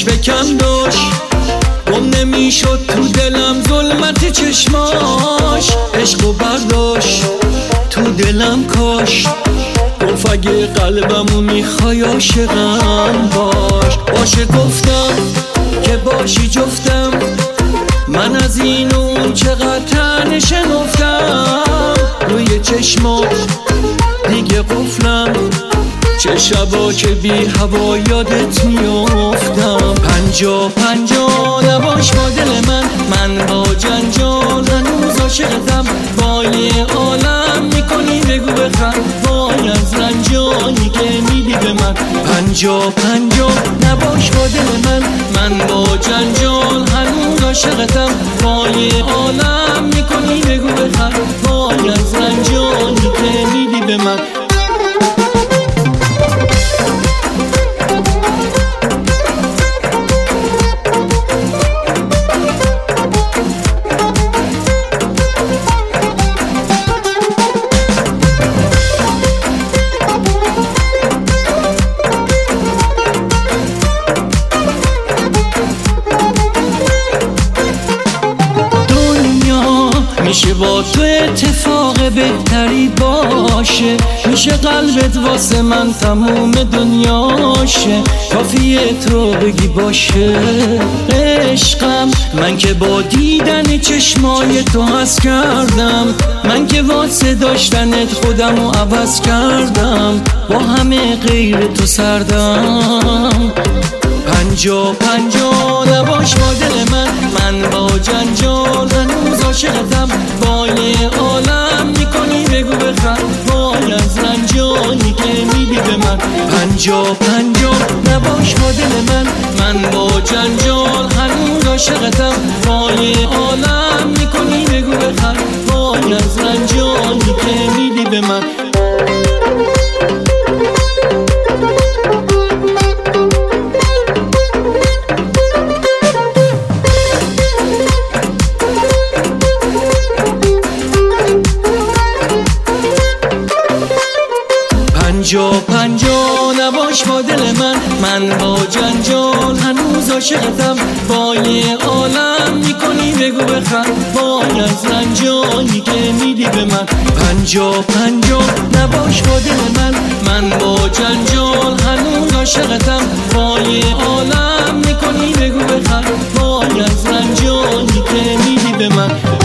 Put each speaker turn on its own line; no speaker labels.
فکم داشت گم نمیشد تو دلم ظلمت چشماش، عشق و برداشت تو دلم کاش، گفت اگه قلبمو میخوای عاشقم باش. باشه گفتم که باشی جفتم، من از این و اون چقدر تنه شنفتم، روی چشمات دیگه قفلم، چه شبا که بی هوا یادت میافتم. 50-50 نباش با دل من با جنجال هنوز عاشقتم، با یه عالم میکنی بگو بخند، وای از رنجانی که میدی به من. 50-50 نباش با دل من با جنجال هنوز عاشقتم، با یه عالم میکنی بگو بخند، وای از رنجانی که میدی به من. میشه با تو اتفاق بهتری باشه، میشه قلبت واسه من تموم دنیاشه، کافیه تو بگی باشه عشقم. من که با دیدن چشمای تو حس کردم، من که واسه داشتنت خودمو عوض کردم، با همه غیر تو سردم. 50-50 نباش با دل من با جنجال هنوز عاشقتم، با یه عالم میکنی بگو بخند، وای از رنجانی که میدی به من. 50-50 نباش با دل من با جنجال هنوز عاشقتم، با یه عالم میکنی بگو بخند، وای از رنجانی که میدی به من. پنجاه نباش با دل من با جنجال هنوز عاشقتم، با یه عالم میکنی بگو بخند، وای از رنجانی که میدی به من. 50-50 نباش با دل من با جنجال هنوز عاشقتم، با یه عالم میکنی بگو بخند، وای از رنجانی که میدی به من.